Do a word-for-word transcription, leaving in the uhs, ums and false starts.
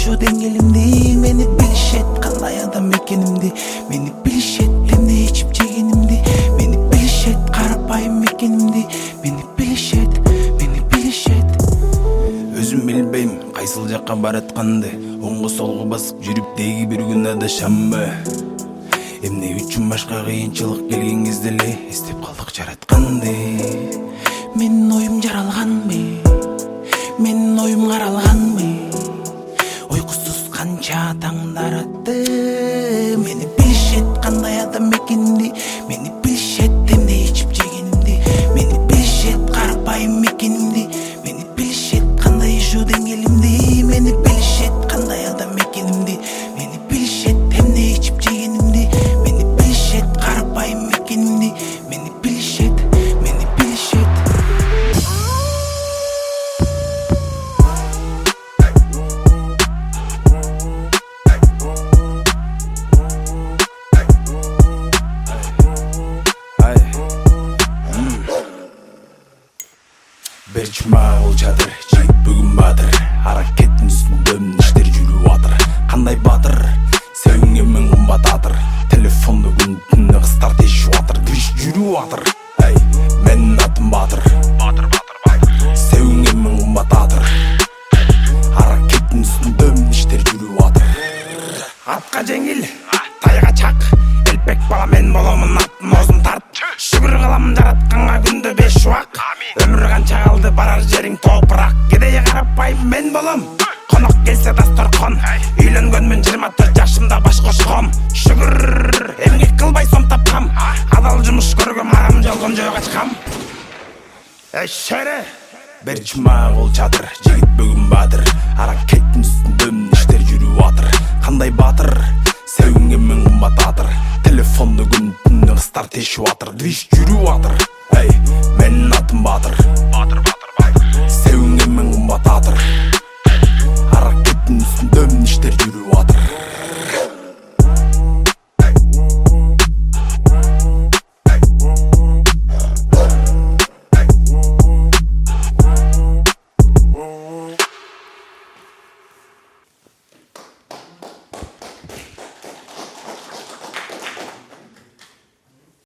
жашоо деңгээлимди мени билишет, кандай адам экенимди мени билишет, эмне ичип жегенимди мени билишет, карапайым экенимди мени билишет, мени билишет. Өзүм билбейм кайсыл жакка баратканды, оңго солго басып жүрүп деги бир күн адашамбы. Эмне үчүн башка кыйынчылык келген кезде эле эстеп калдык жаратканды. Менин оюм жаралганбы, менин оюм каралганбы, уйкусуз канча таңдар атты. Мени билишет, кандай адам экенимди мени билишет, эмне ичип жегенимди мени билишет, карапайым экенимди мени билишет, кандай жашоо деңгээлимди мени билишет, кандай адам экенимди мени билишет, эмне ичип жегенимди мени билишет, карапайым экенимди мени билишет, мени билишет. Берчи мага кол чатыр, жигит бүгүн баатыр, аракеттин үстүндө иштер жүрүп атыр. Кандай баатыр, севиңе мен кымбат атыр, телефонду күн түнү кыздар тешип атыр, движ жүрүп атыр. Ай, менин атым Баатыр, Баатыр, Баатыр, Баатыр. Севиңе мен кымбат атыр, аракеттин үстүндө иштер жүрүп атыр. Атка жеңил, тайга чак, элпек бала мен боломун, аттын оозун тарт. Шүгүр кылам жаратканга күндө беш убак. Өмүр канча калды, барар жериң топурак. Кедей карапайым мен болом, конок келсе дасторкон. Үйлөнгөнмүн жыйырма төрт жашымда баш кошком. Шүгүр эмгек кылбай сом тапкам, адал жумуш көргөм, арам жолгон жөө качкам. Эй шере, берчи мага кол чатыр, жигит бүгүн баатыр, аракеттин үстүндө иштер жүрүп атыр. Кандай баатыр, севиңе мен кымбат атыр, телефонду күн түнү кыздар тешип атыр, движ жүрүп